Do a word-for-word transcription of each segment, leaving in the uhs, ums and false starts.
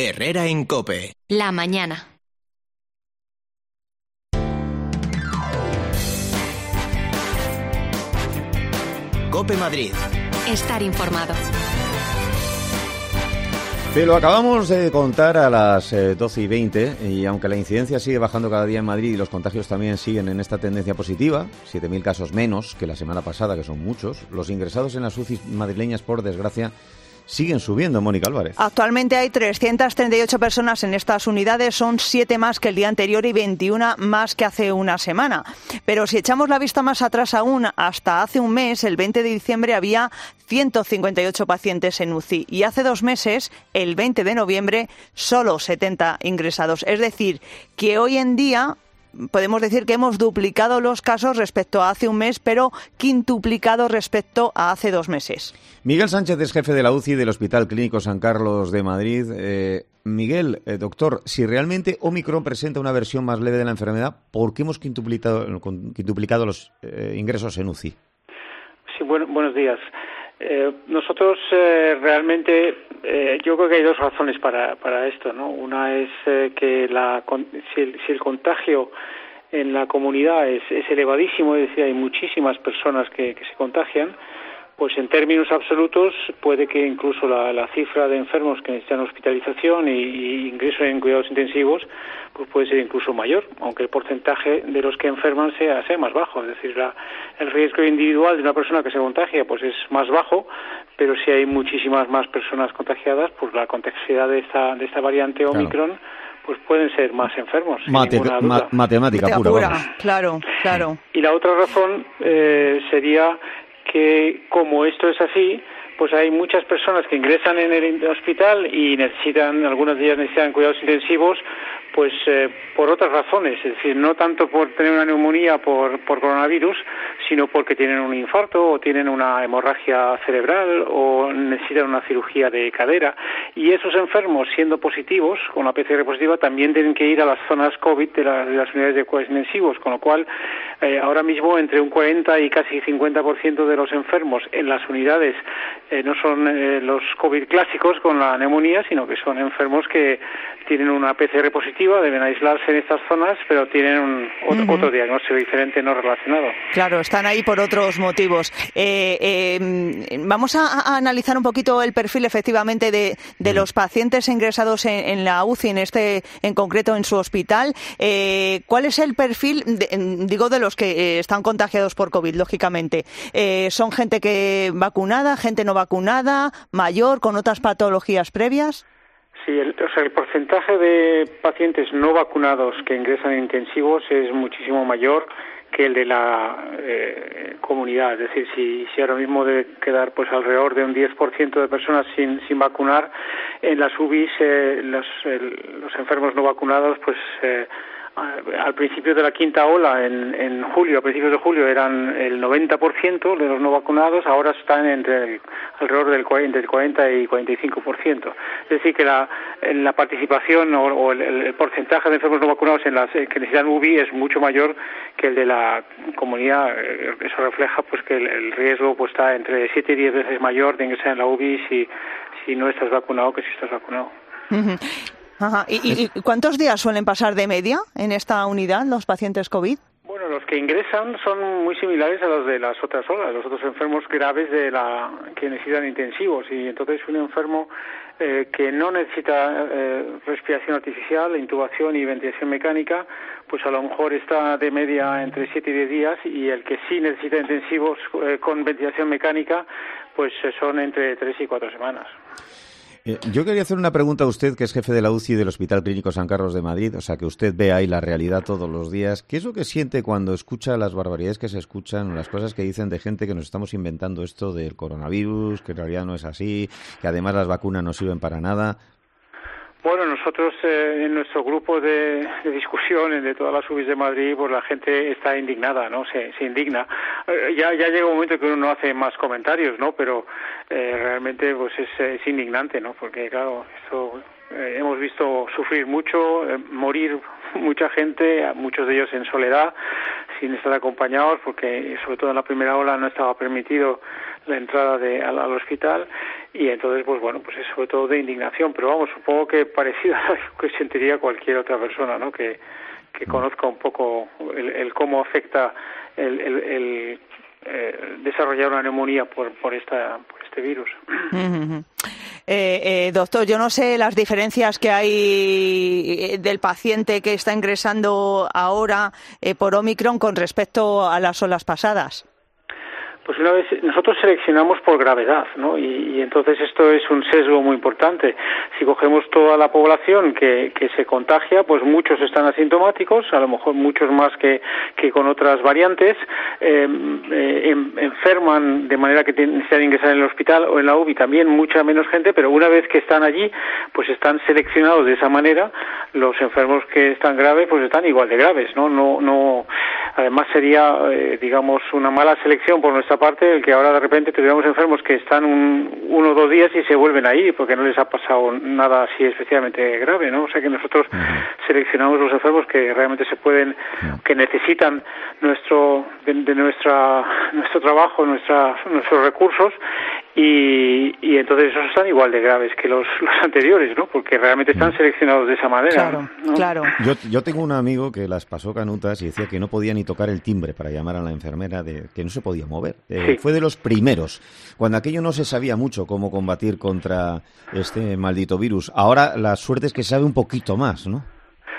Herrera en COPE. La mañana. COPE Madrid. Estar informado. Te lo acabamos de contar a las eh, doce y veinte y aunque la incidencia sigue bajando cada día en Madrid y los contagios también siguen en esta tendencia positiva, siete mil casos menos que la semana pasada, que son muchos, los ingresados en las U C I madrileñas, por desgracia, siguen subiendo, Mónica Álvarez. Actualmente hay trescientas treinta y ocho personas en estas unidades, son siete más que el día anterior y veintiuna más que hace una semana. Pero si echamos la vista más atrás aún, hasta hace un mes, el veinte de diciembre, había ciento cincuenta y ocho pacientes en U C I y hace dos meses, el veinte de noviembre, solo setenta ingresados. Es decir, que hoy en día podemos decir que hemos duplicado los casos respecto a hace un mes, pero quintuplicado respecto a hace dos meses. Miguel Sánchez es jefe de la U C I del Hospital Clínico San Carlos de Madrid. Eh, Miguel, eh, doctor, si realmente Omicron presenta una versión más leve de la enfermedad, ¿por qué hemos quintuplicado, quintuplicado los eh, ingresos en U C I? Sí, bueno, buenos días. Eh, nosotros eh, realmente, eh, yo creo que hay dos razones para, para esto, ¿no? Una es eh, que la, si, el, si el contagio en la comunidad es, es elevadísimo, es decir, hay muchísimas personas que, que se contagian, pues en términos absolutos puede que incluso la, la cifra de enfermos que necesitan hospitalización y, y ingreso en cuidados intensivos pues puede ser incluso mayor, aunque el porcentaje de los que enferman sea, sea más bajo. Es decir, la, el riesgo individual de una persona que se contagia pues es más bajo, pero si hay muchísimas más personas contagiadas, pues la complejidad de esta, de esta variante Omicron, claro, pues pueden ser más enfermos. Mate, ma, matemática pura. pura claro, claro. Y la otra razón eh, sería que como esto es así, pues hay muchas personas que ingresan en el hospital y necesitan, algunas de ellas necesitan cuidados intensivos, pues eh, por otras razones, es decir, no tanto por tener una neumonía por, por coronavirus, sino porque tienen un infarto o tienen una hemorragia cerebral o necesitan una cirugía de cadera. Y esos enfermos, siendo positivos, con la P C R positiva, también tienen que ir a las zonas COVID de, la, de las unidades de cuidados intensivos, con lo cual eh, ahora mismo entre un cuarenta y casi cincuenta por ciento de los enfermos en las unidades eh, no son eh, los COVID clásicos con la neumonía, sino que son enfermos que tienen una P C R positiva, deben aislarse en estas zonas, pero tienen un, otro, uh-huh. otro diagnóstico diferente no relacionado. Claro, están ahí por otros motivos. Eh, eh, vamos a, a analizar un poquito el perfil efectivamente de, de los pacientes ingresados en, en la U C I, en este, en concreto en su hospital. Eh, ¿Cuál es el perfil, de, digo, de los que están contagiados por COVID, lógicamente? Eh, ¿Son gente que vacunada, gente no vacunada, mayor, con otras patologías previas? Sí, el, o sea, el porcentaje de pacientes no vacunados que ingresan en intensivos es muchísimo mayor que el de la eh, comunidad. Es decir, si, si ahora mismo debe quedar pues alrededor de un diez por ciento de personas sin, sin vacunar, en las U B Is eh, los, el, los enfermos no vacunados pues eh, al principio de la quinta ola, en, en julio, a principios de julio, eran el noventa por ciento de los no vacunados, ahora están entre el, alrededor del cuarenta, del cuarenta y cuarenta y cinco por ciento. Es decir, que la, la participación o, o el, el porcentaje de enfermos no vacunados en las que necesitan U B I es mucho mayor que el de la comunidad. Eso refleja pues que el, el riesgo pues está entre siete y diez veces mayor de ingresar en la U B I si, si no estás vacunado que si estás vacunado. Uh-huh. Ajá. ¿Y, ¿Y cuántos días suelen pasar de media en esta unidad los pacientes COVID? Bueno, los que ingresan son muy similares a los de las otras olas, los otros enfermos graves de la que necesitan intensivos. Y entonces un enfermo eh, que no necesita eh, respiración artificial, intubación y ventilación mecánica, pues a lo mejor está de media entre siete y diez días, y el que sí necesita intensivos eh, con ventilación mecánica, pues eh, son entre tres y cuatro semanas. Yo quería hacer una pregunta a usted, que es jefe de la U C I del Hospital Clínico San Carlos de Madrid, o sea, que usted ve ahí la realidad todos los días. ¿Qué es lo que siente cuando escucha las barbaridades que se escuchan, las cosas que dicen de gente que nos estamos inventando esto del coronavirus, que en realidad no es así, que además las vacunas no sirven para nada? Bueno, nosotros eh, en nuestro grupo de, de discusión de todas las U B Is de Madrid, pues la gente está indignada, ¿no? Se, se indigna. Eh, ya, ya llega un momento que uno no hace más comentarios, ¿no? Pero eh, realmente pues es, es indignante, ¿no? Porque claro, esto eh, hemos visto sufrir mucho, eh, morir mucha gente, muchos de ellos en soledad, sin estar acompañados, porque sobre todo en la primera ola no estaba permitido la entrada de, al, al hospital. y entonces, pues bueno, pues es sobre todo de indignación, pero vamos, supongo que parecido a lo que sentiría cualquier otra persona, ¿no?, que, que conozca un poco el, el cómo afecta el, el, el eh, desarrollar una neumonía por, por, esta, por este virus. Uh-huh. Eh, eh, doctor, yo no sé las diferencias que hay del paciente que está ingresando ahora eh, por Omicron con respecto a las olas pasadas. Pues una vez nosotros seleccionamos por gravedad, ¿no? Y, y entonces esto es un sesgo muy importante. Si cogemos toda la población que, que se contagia, pues muchos están asintomáticos, a lo mejor muchos más que, que con otras variantes, eh, eh, enferman de manera que necesitan ingresar en el hospital o en la U B I también mucha menos gente, pero una vez que están allí, pues están seleccionados de esa manera. Los enfermos que están graves, pues están igual de graves, ¿no? No, no. Además sería, eh, digamos, una mala selección por nuestra parte el que ahora de repente tuviéramos enfermos que están un, uno o dos días y se vuelven ahí porque no les ha pasado nada así especialmente grave, ¿no? O sea que nosotros uh-huh. seleccionamos los enfermos que realmente se pueden, uh-huh. que necesitan nuestro de, de nuestra nuestro trabajo, nuestra nuestros recursos y, y entonces esos están igual de graves que los, los anteriores, ¿no? Porque realmente están uh-huh. seleccionados de esa manera. Claro, ¿no? claro. Yo, yo tengo un amigo que las pasó canutas y decía que no podía ni tocar el timbre para llamar a la enfermera, de que no se podía mover. Eh, sí. Fue de los primeros, cuando aquello no se sabía mucho cómo combatir contra este maldito virus. Ahora la suerte es que sabe un poquito más, ¿no?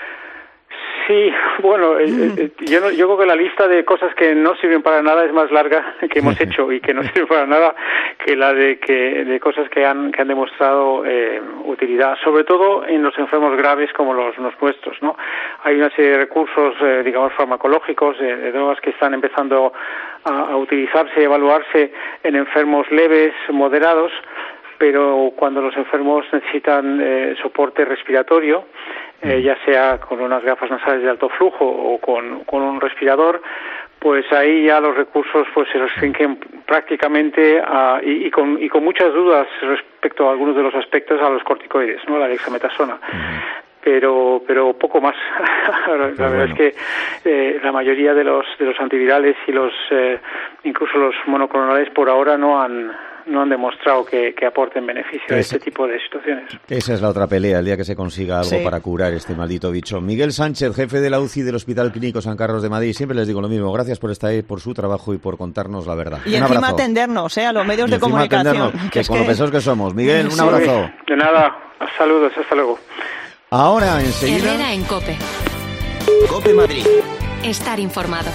Sí, bueno, eh, eh, yo, no, yo creo que la lista de cosas que no sirven para nada es más larga que hemos hecho y que no sirven para nada que la de que de cosas que han que han demostrado eh, utilidad, sobre todo en los enfermos graves como los, los nuestros, ¿no? Hay una serie de recursos, eh, digamos, farmacológicos, de, de drogas que están empezando a, a utilizarse y evaluarse en enfermos leves, moderados, pero cuando los enfermos necesitan eh, soporte respiratorio, eh, ya sea con unas gafas nasales de alto flujo o con, con un respirador, pues ahí ya los recursos pues se restringen prácticamente a, y, y, con, y con muchas dudas respecto a algunos de los aspectos a los corticoides, ¿no? La dexametasona. Uh-huh. pero pero poco más. La verdad bueno. es que eh, la mayoría de los de los antivirales y los eh, incluso los monoclonales por ahora no han no han demostrado que, que aporten beneficio a este tipo de situaciones. Esa es la otra pelea, el día que se consiga algo sí. para curar este maldito bicho. Miguel Sánchez, jefe de la U C I del Hospital Clínico San Carlos de Madrid. Siempre les digo lo mismo, gracias por estar ahí, por su trabajo y por contarnos la verdad. Y un encima abrazo. atendernos, ¿eh? A los medios y de comunicación. Que, que es con que... lo pesados que somos. Miguel, un abrazo. De nada, saludos, hasta luego. Ahora, enseguida... Herrera en COPE. COPE Madrid. Estar informado.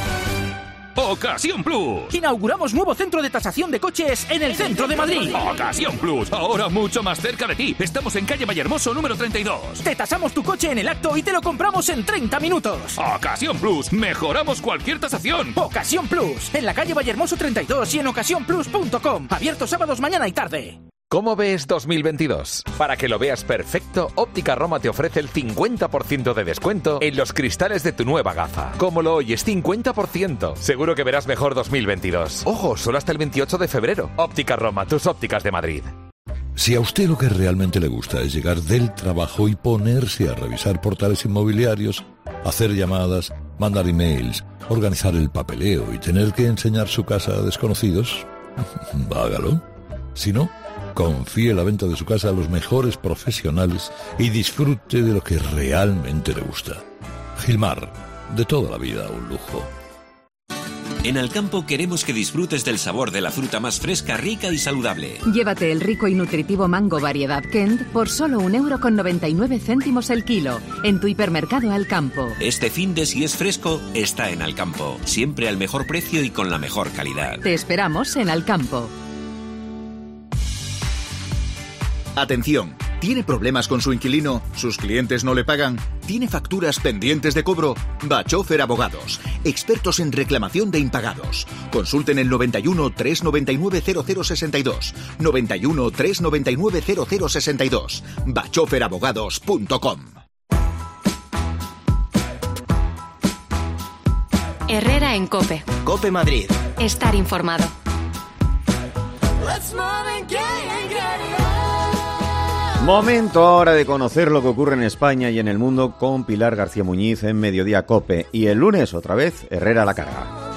Ocasión Plus. Inauguramos nuevo centro de tasación de coches en el centro de Madrid. Ocasión Plus, ahora mucho más cerca de ti. Estamos en calle Vallehermoso número treinta y dos. Te tasamos tu coche en el acto y te lo compramos en treinta minutos. Ocasión Plus, mejoramos cualquier tasación. Ocasión Plus, en la calle Vallehermoso treinta y dos y en ocasión plus punto com. Abierto sábados, mañana y tarde. ¿Cómo ves dos mil veintidós? Para que lo veas perfecto, Óptica Roma te ofrece el cincuenta por ciento de descuento en los cristales de tu nueva gafa. ¿Cómo lo oyes? cincuenta por ciento. Seguro que verás mejor dos mil veintidós. Ojo, solo hasta el veintiocho de febrero. Óptica Roma, tus ópticas de Madrid. Si a usted lo que realmente le gusta es llegar del trabajo y ponerse a revisar portales inmobiliarios, hacer llamadas, mandar emails, organizar el papeleo y tener que enseñar su casa a desconocidos, hágalo. Si no, confíe la venta de su casa a los mejores profesionales y disfrute de lo que realmente le gusta. Gilmar, de toda la vida un lujo. En Alcampo queremos que disfrutes del sabor de la fruta más fresca, rica y saludable. Llévate el rico y nutritivo mango variedad Kent por solo un euro con noventa y nueve céntimos el kilo en tu hipermercado Alcampo. Este finde, si es fresco, está en Alcampo. Siempre al mejor precio y con la mejor calidad. Te esperamos en Alcampo. Atención, ¿tiene problemas con su inquilino? ¿Sus clientes no le pagan? ¿Tiene facturas pendientes de cobro? Bachofer Abogados, expertos en reclamación de impagados. Consulten el noventa y uno, trescientos noventa y nueve, cero cero sesenta y dos, noventa y uno, trescientos noventa y nueve, cero cero sesenta y dos, bachofer abogados punto com. Herrera en COPE. COPE Madrid. Estar informado. Momento ahora de conocer lo que ocurre en España y en el mundo con Pilar García Muñiz en Mediodía COPE. Y el lunes, otra vez, Herrera a la carga.